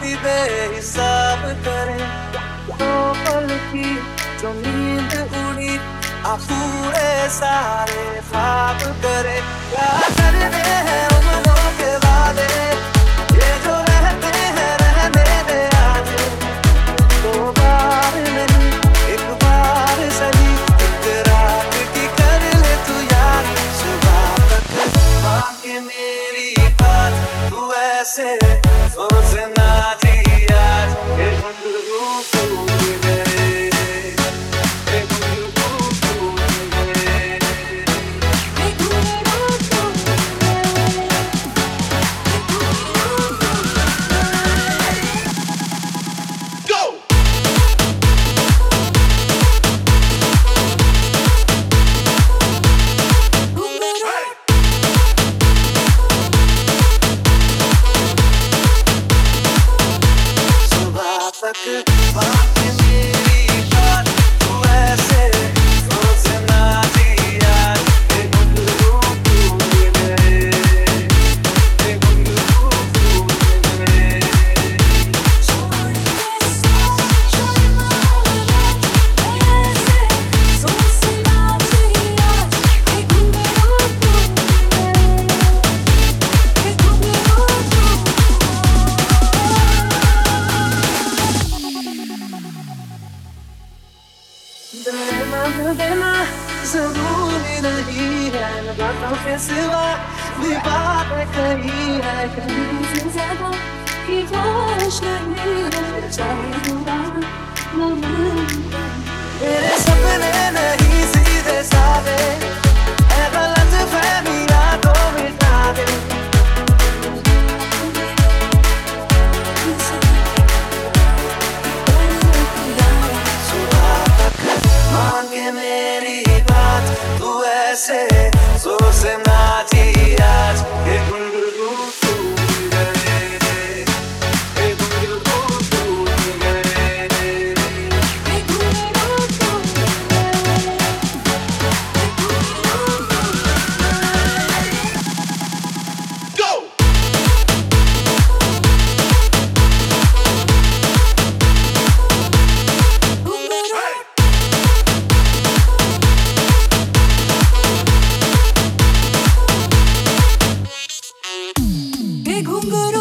भी बेहिसाब करे। दो पल की जो नींद उड़ी आप पूरे सारे ख्वाब करे। क्या करने हैं उम्रों के वादे, ये जो रहते हैं रहने दे आज। दो बार नहीं एक बार सही, एक रात की कर ले तू याद। सुबह तक बाकी मेरी बात तू ऐसे सोचना थी आज। ये घुंघरू फूल गए, ये घुंघरू फूल गए, ये घुंघरू फूल गए, ये घुंघरू फूल गए। Go! सुबह तक बाकी मेरी बात तू ऐसे सोचना थी यार। ये घुंघरू फूल गए, ये घुंघरू फूल गए। देना जरूरी नहीं है, बातों के सिवा भी बातें कही है। कहीं से ज्यादा की ख्वाहिश नहीं है, चाहे दोबारा न मिले। तेरे सपने नहीं सीधे साधे, है गलत फहमियां तो मिटा दे। मांगे मेरी बात तू ऐसे सोचना थी आज। ये घुंघरू फूल गए, ये घुंघरू फूल गए, ये घुंघरू फूल गए, ये घुंघरू फूल गए। Go! ये घुंघरू